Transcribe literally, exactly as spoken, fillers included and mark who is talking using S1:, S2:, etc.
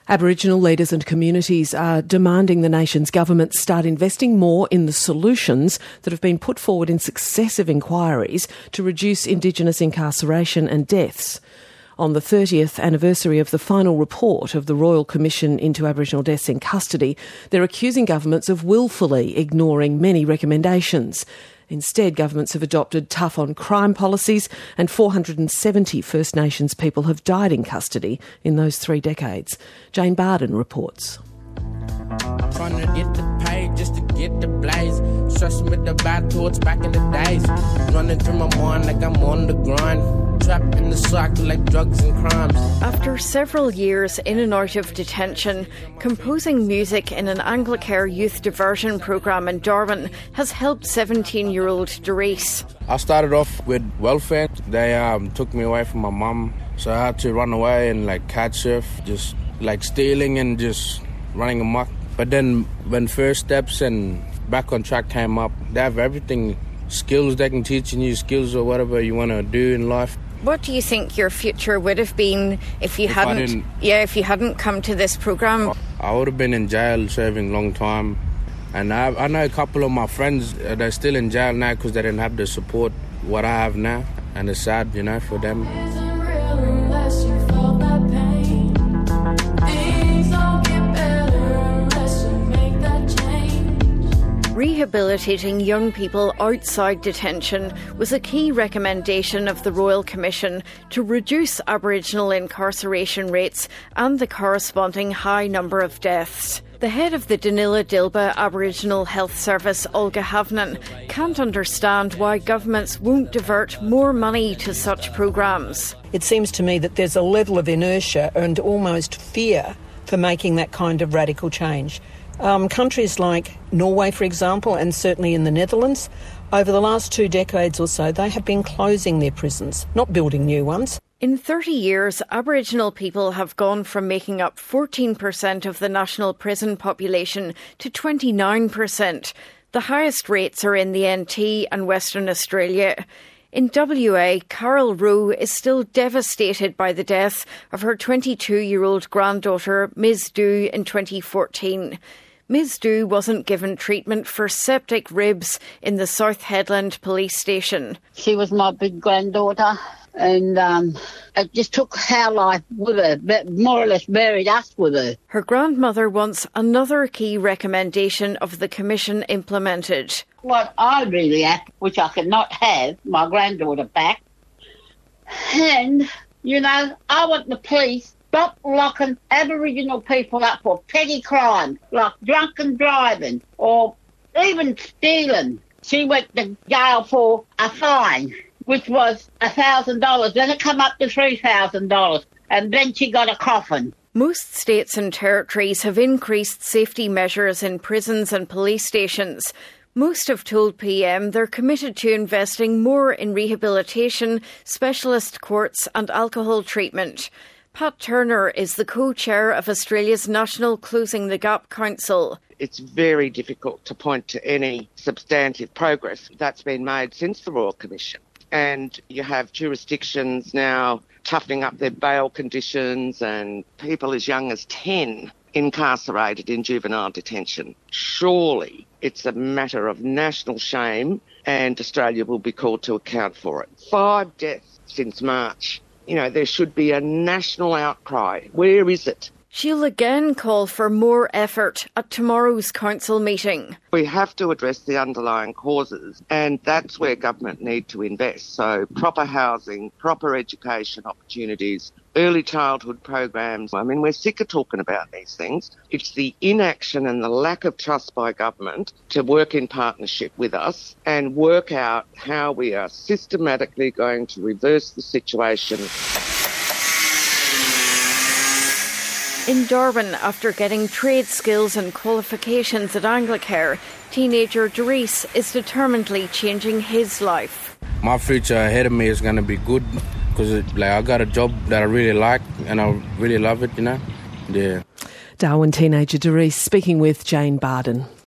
S1: Aboriginal leaders and communities are demanding the nation's government start investing more in the solutions that have been put forward in successive inquiries to reduce Indigenous incarceration and deaths. On the thirtieth anniversary of the final report of the Royal Commission into Aboriginal Deaths in Custody, they're accusing governments of willfully ignoring many recommendations. Instead, governments have adopted tough-on-crime policies, and four hundred seventy First Nations people have died in custody in those three decades. Jane Barden reports.
S2: Trying to get the pay just to get the blaze. Stressing with the bad thoughts back in the days. Running through my mind like I'm on the grind. Trapped in the cycle like drugs and crimes.
S3: After several years in and out of detention, composing music in an Anglicare youth diversion programme in Darwin has helped seventeen-year-old Doris.
S2: I started off with welfare. They um, took me away from my mum, so I had to run away and like catch surf, just like stealing and just running amok. But then when First Steps and Back on Track came up, they have everything, skills they can teach you, skills or whatever you want to do in life.
S3: What do you think your future would have been if you
S2: if
S3: hadn't yeah, if you hadn't come to this programme?
S2: I would have been in jail serving a long time. And I, I know a couple of my friends, uh, they're still in jail now because they didn't have the support what I have now. And it's sad, you know, for them.
S3: Rehabilitating young people outside detention was a key recommendation of the Royal Commission to reduce Aboriginal incarceration rates and the corresponding high number of deaths. The head of the Danila Dilba Aboriginal Health Service, Olga Havnen, can't understand why governments won't divert more money to such programmes.
S4: It seems to me that there's a level of inertia and almost fear for making that kind of radical change. Um, countries like Norway, for example, and certainly in the Netherlands, over the last two decades or so, they have been closing their prisons, not building new ones.
S3: In thirty years, Aboriginal people have gone from making up fourteen percent of the national prison population to twenty-nine percent. The highest rates are in the N T and Western Australia. In W A, Carol Rowe is still devastated by the death of her twenty-two-year-old granddaughter, Miz Dhu, in twenty fourteen. Miz Dhu wasn't given treatment for septic ribs in the South Headland police station.
S5: She was my big granddaughter, and um, it just took our life with her, but more or less buried us with her.
S3: Her grandmother wants another key recommendation of the Commission implemented.
S5: What I really have, which I cannot have, my granddaughter back. And, you know, I want the police stop locking Aboriginal people up for petty crime, like drunken driving or even stealing. She went to jail for a fine, which was one thousand dollars. Then it come up to three thousand dollars, and then she got a coffin.
S3: Most states and territories have increased safety measures in prisons and police stations. Most have told P M they're committed to investing more in rehabilitation, specialist courts and alcohol treatment. Pat Turner is the co-chair of Australia's National Closing the Gap Council.
S6: It's very difficult to point to any substantive progress that's been made since the Royal Commission. And you have jurisdictions now toughening up their bail conditions and people as young as ten incarcerated in juvenile detention. Surely it's a matter of national shame and Australia will be called to account for it. Five deaths since March. You know, there should be a national outcry. Where is it?
S3: She'll again call for more effort at tomorrow's council meeting.
S6: We have to address the underlying causes, and that's where government need to invest. So proper housing, proper education opportunities, early childhood programs. I mean, we're sick of talking about these things. It's the inaction and the lack of trust by government to work in partnership with us and work out how we are systematically going to reverse the situation.
S3: In Darwin, after getting trade skills and qualifications at Anglicare, teenager Doris is determinedly changing his life.
S2: My future ahead of me is going to be good because like, I got a job that I really like and I really love it, you know. Yeah.
S1: Darwin teenager Doris speaking with Jane Barden.